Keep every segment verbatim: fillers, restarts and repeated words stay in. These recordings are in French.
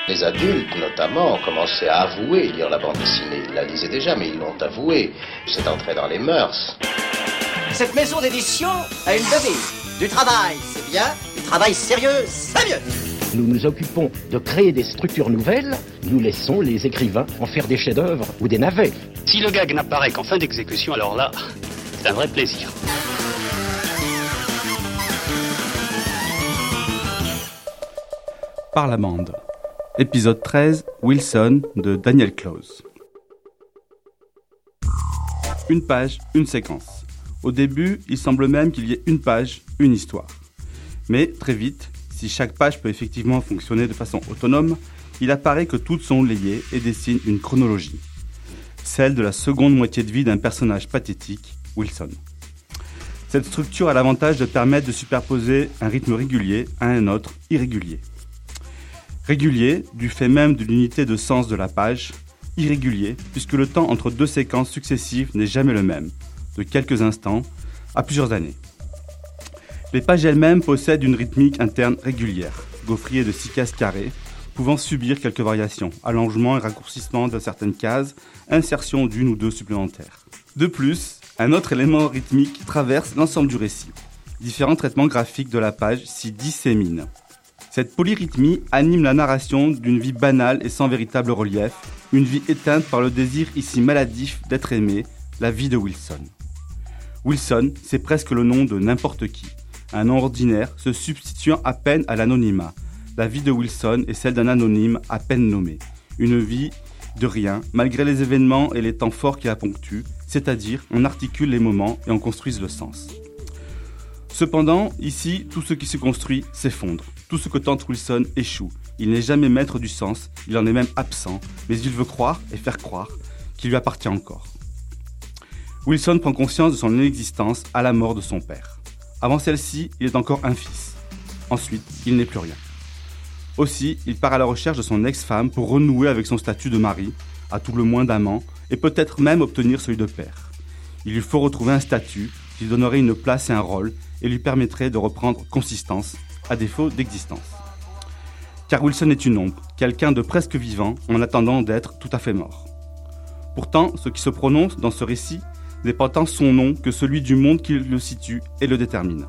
Les adultes, notamment, ont commencé à avouer lire la bande dessinée. Ils la lisaient déjà, mais ils l'ont avoué. C'est entré dans les mœurs. Cette maison d'édition a une devise. Du travail, c'est bien. Du travail sérieux, c'est mieux. Nous nous occupons de créer des structures nouvelles. Nous laissons les écrivains en faire des chefs-d'œuvre ou des navets. Si le gag n'apparaît qu'en fin d'exécution, alors là, c'est un vrai plaisir. Par la bande. Épisode treize, Wilson, de Daniel Clowes. Une page, une séquence. Au début, il semble même qu'il y ait une page, une histoire. Mais, très vite, si chaque page peut effectivement fonctionner de façon autonome, il apparaît que toutes sont liées et dessinent une chronologie. Celle de la seconde moitié de vie d'un personnage pathétique, Wilson. Cette structure a l'avantage de permettre de superposer un rythme régulier à un autre irrégulier. Régulier, du fait même de l'unité de sens de la page, irrégulier, puisque le temps entre deux séquences successives n'est jamais le même, de quelques instants à plusieurs années. Les pages elles-mêmes possèdent une rythmique interne régulière, gaufrier de six cases carrées, pouvant subir quelques variations, allongement et raccourcissement de certaines cases, insertion d'une ou deux supplémentaires. De plus, un autre élément rythmique traverse l'ensemble du récit. Différents traitements graphiques de la page s'y disséminent. Cette polyrythmie anime la narration d'une vie banale et sans véritable relief, une vie éteinte par le désir ici maladif d'être aimé, la vie de Wilson. Wilson, c'est presque le nom de n'importe qui, un nom ordinaire se substituant à peine à l'anonymat. La vie de Wilson est celle d'un anonyme à peine nommé, une vie de rien, malgré les événements et les temps forts qui la ponctuent, c'est-à-dire on articule les moments et on construise le sens. Cependant, ici, tout ce qui se construit s'effondre. Tout ce que tente Wilson échoue. Il n'est jamais maître du sens, il en est même absent, mais il veut croire et faire croire qu'il lui appartient encore. Wilson prend conscience de son inexistence à la mort de son père. Avant celle-ci, il est encore un fils. Ensuite, il n'est plus rien. Aussi, il part à la recherche de son ex-femme pour renouer avec son statut de mari, à tout le moins d'amant, et peut-être même obtenir celui de père. Il lui faut retrouver un statut qui lui donnerait une place et un rôle, et lui permettrait de reprendre consistance, à défaut d'existence. Car Wilson est une ombre, quelqu'un de presque vivant en attendant d'être tout à fait mort. Pourtant, ce qui se prononce dans ce récit n'est pas tant son nom que celui du monde qui le situe et le détermine.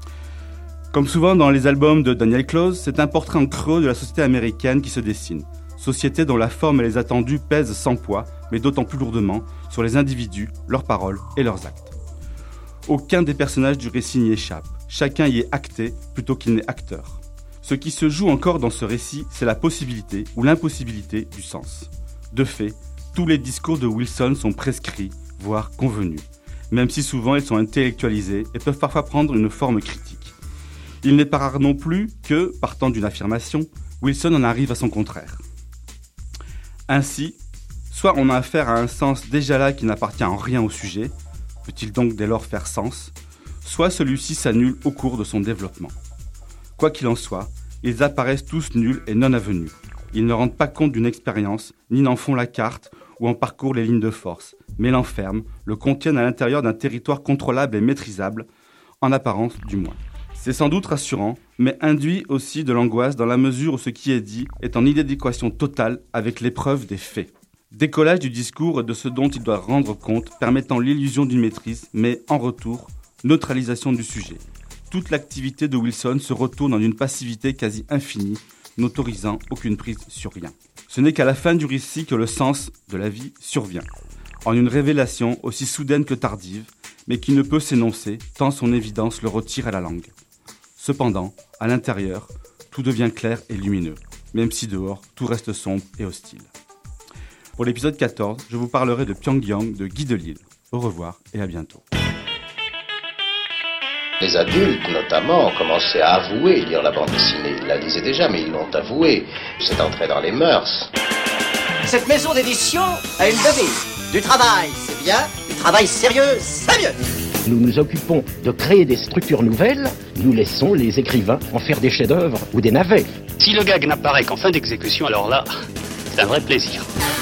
Comme souvent dans les albums de Daniel Clowes, c'est un portrait en creux de la société américaine qui se dessine. Société dont la forme et les attendus pèsent sans poids, mais d'autant plus lourdement, sur les individus, leurs paroles et leurs actes. Aucun des personnages du récit n'y échappe. Chacun y est acté plutôt qu'il n'est acteur. Ce qui se joue encore dans ce récit, c'est la possibilité ou l'impossibilité du sens. De fait, tous les discours de Wilson sont prescrits, voire convenus, même si souvent ils sont intellectualisés et peuvent parfois prendre une forme critique. Il n'est pas rare non plus que, partant d'une affirmation, Wilson en arrive à son contraire. Ainsi, soit on a affaire à un sens déjà là qui n'appartient en rien au sujet, peut-il donc dès lors faire sens ? Soit celui-ci s'annule au cours de son développement. Quoi qu'il en soit, ils apparaissent tous nuls et non avenus. Ils ne rendent pas compte d'une expérience, ni n'en font la carte, ou en parcourent les lignes de force, mais l'enferment, le contiennent à l'intérieur d'un territoire contrôlable et maîtrisable, en apparence du moins. C'est sans doute rassurant, mais induit aussi de l'angoisse dans la mesure où ce qui est dit est en inadéquation totale avec l'épreuve des faits. Décollage du discours et de ce dont il doit rendre compte, permettant l'illusion d'une maîtrise, mais en retour, neutralisation du sujet. Toute l'activité de Wilson se retourne en une passivité quasi infinie, n'autorisant aucune prise sur rien. Ce n'est qu'à la fin du récit que le sens de la vie survient, en une révélation aussi soudaine que tardive, mais qui ne peut s'énoncer tant son évidence le retire à la langue. Cependant, à l'intérieur, tout devient clair et lumineux, même si dehors, tout reste sombre et hostile. Pour l'épisode quatorze, je vous parlerai de Pyongyang de Guy Delisle. Au revoir et à bientôt. Les adultes, notamment, ont commencé à avouer lire la bande dessinée. Ils la lisaient déjà, mais ils l'ont avoué. C'est entré dans les mœurs. Cette maison d'édition a une devise. Du travail, c'est bien. Du travail sérieux, c'est mieux. Nous nous occupons de créer des structures nouvelles. Nous laissons les écrivains en faire des chefs-d'œuvre ou des navets. Si le gag n'apparaît qu'en fin d'exécution, alors là, c'est un vrai plaisir.